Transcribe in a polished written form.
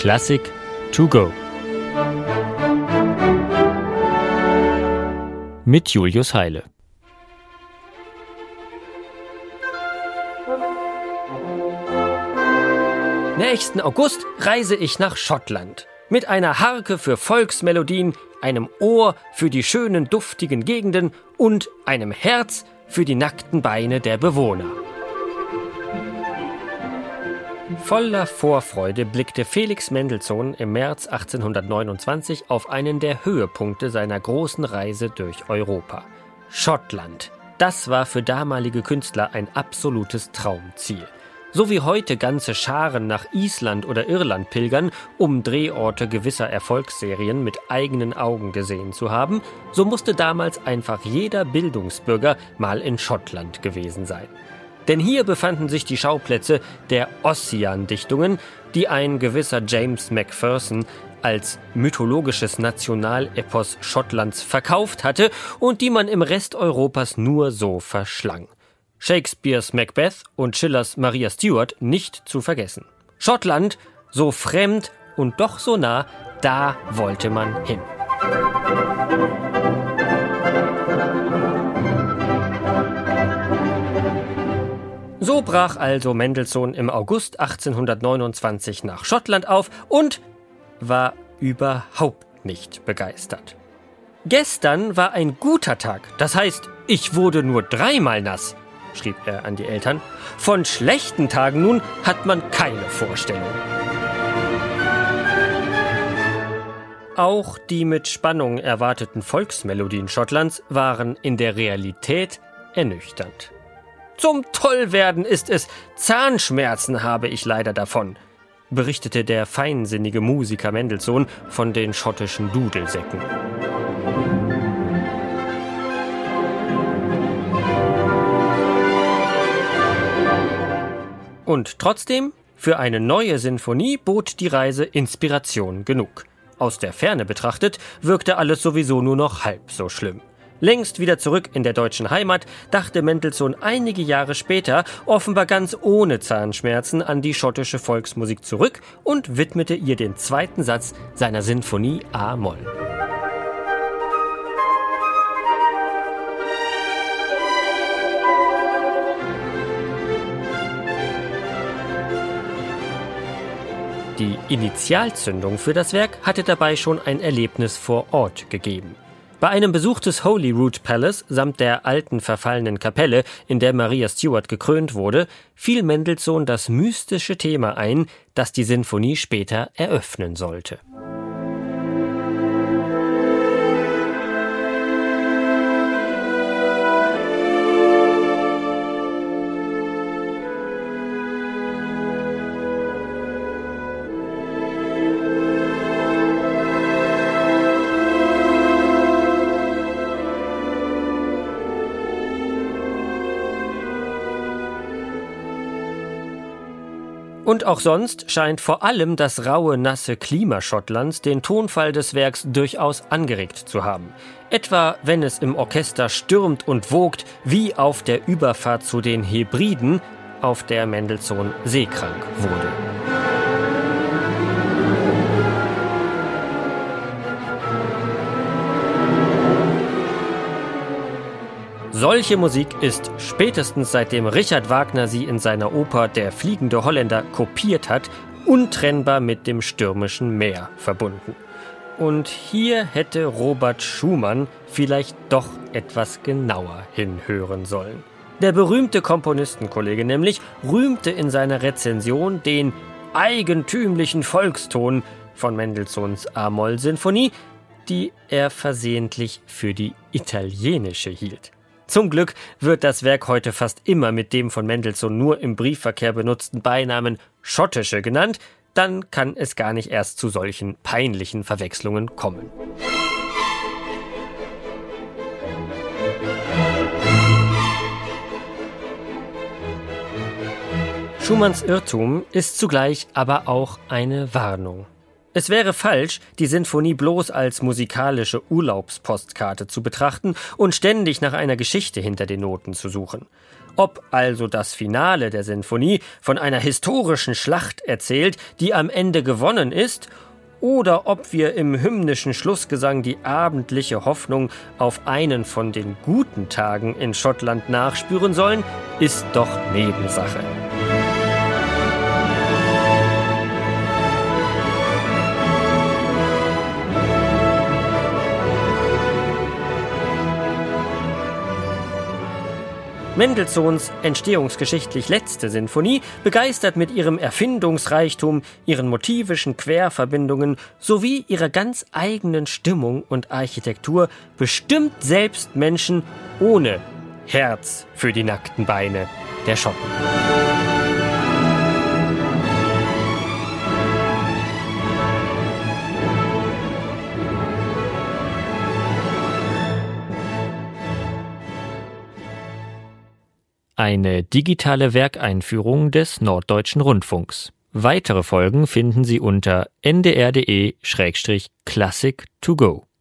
Klassik to go mit Julius Heile. Nächsten August reise ich nach Schottland. Mit einer Harke für Volksmelodien, einem Ohr für die schönen, duftigen Gegenden und einem Herz für die nackten Beine der Bewohner. Voller Vorfreude blickte Felix Mendelssohn im März 1829 auf einen der Höhepunkte seiner großen Reise durch Europa. Schottland. Das war für damalige Künstler ein absolutes Traumziel. So wie heute ganze Scharen nach Island oder Irland pilgern, um Drehorte gewisser Erfolgsserien mit eigenen Augen gesehen zu haben, so musste damals einfach jeder Bildungsbürger mal in Schottland gewesen sein. Denn hier befanden sich die Schauplätze der Ossian-Dichtungen, die ein gewisser James Macpherson als mythologisches Nationalepos Schottlands verkauft hatte und die man im Rest Europas nur so verschlang. Shakespeares Macbeth und Schillers Maria Stuart nicht zu vergessen. Schottland, so fremd und doch so nah, da wollte man hin. So brach also Mendelssohn im August 1829 nach Schottland auf und war überhaupt nicht begeistert. Gestern war ein guter Tag, das heißt, ich wurde nur 3-mal nass, schrieb er an die Eltern. Von schlechten Tagen nun hat man keine Vorstellung. Auch die mit Spannung erwarteten Volksmelodien Schottlands waren in der Realität ernüchternd. Zum Tollwerden ist es, Zahnschmerzen habe ich leider davon, berichtete der feinsinnige Musiker Mendelssohn von den schottischen Dudelsäcken. Und trotzdem, für eine neue Sinfonie bot die Reise Inspiration genug. Aus der Ferne betrachtet wirkte alles sowieso nur noch halb so schlimm. Längst wieder zurück in der deutschen Heimat dachte Mendelssohn einige Jahre später, offenbar ganz ohne Zahnschmerzen, an die schottische Volksmusik zurück und widmete ihr den zweiten Satz seiner Sinfonie A-Moll. Die Initialzündung für das Werk hatte dabei schon ein Erlebnis vor Ort gegeben. Bei einem Besuch des Holyrood Palace samt der alten verfallenen Kapelle, in der Maria Stuart gekrönt wurde, fiel Mendelssohn das mystische Thema ein, das die Sinfonie später eröffnen sollte. Und auch sonst scheint vor allem das raue, nasse Klima Schottlands den Tonfall des Werks durchaus angeregt zu haben. Etwa wenn es im Orchester stürmt und wogt, wie auf der Überfahrt zu den Hebriden, auf der Mendelssohn seekrank wurde. Solche Musik ist spätestens seitdem Richard Wagner sie in seiner Oper Der fliegende Holländer kopiert hat, untrennbar mit dem stürmischen Meer verbunden. Und hier hätte Robert Schumann vielleicht doch etwas genauer hinhören sollen. Der berühmte Komponistenkollege nämlich rühmte in seiner Rezension den eigentümlichen Volkston von Mendelssohns A-Moll-Sinfonie, die er versehentlich für die italienische hielt. Zum Glück wird das Werk heute fast immer mit dem von Mendelssohn nur im Briefverkehr benutzten Beinamen Schottische genannt, dann kann es gar nicht erst zu solchen peinlichen Verwechslungen kommen. Schumanns Irrtum ist zugleich aber auch eine Warnung. Es wäre falsch, die Sinfonie bloß als musikalische Urlaubspostkarte zu betrachten und ständig nach einer Geschichte hinter den Noten zu suchen. Ob also das Finale der Sinfonie von einer historischen Schlacht erzählt, die am Ende gewonnen ist, oder ob wir im hymnischen Schlussgesang die abendliche Hoffnung auf einen von den guten Tagen in Schottland nachspüren sollen, ist doch Nebensache. Mendelssohns entstehungsgeschichtlich letzte Sinfonie begeistert mit ihrem Erfindungsreichtum, ihren motivischen Querverbindungen sowie ihrer ganz eigenen Stimmung und Architektur bestimmt selbst Menschen ohne Herz für die nackten Beine der Schotten. Eine digitale Werkeinführung des Norddeutschen Rundfunks. Weitere Folgen finden Sie unter ndr.de/classic2go.